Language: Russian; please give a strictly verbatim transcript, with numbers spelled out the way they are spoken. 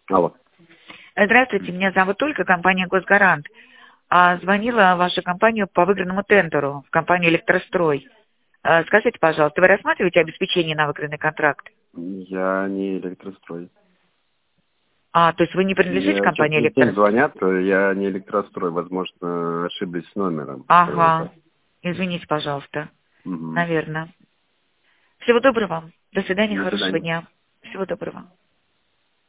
Алло. Здравствуйте, меня зовут Ольга, компания «Госгарант». А, Звонила в вашу компанию по выигранному тендеру, в компанию «Электрострой». А, Скажите, пожалуйста, вы рассматриваете обеспечение на выигранный контракт? Я не электрострой. А, то есть вы не принадлежите Мне сейчас компании весь день «Электрострой? звонят, я не электрострой, возможно, ошиблись с номером. Ага, извините, пожалуйста, Угу. наверное. Всего доброго вам. До свидания, До хорошего свидания. дня. Всего доброго.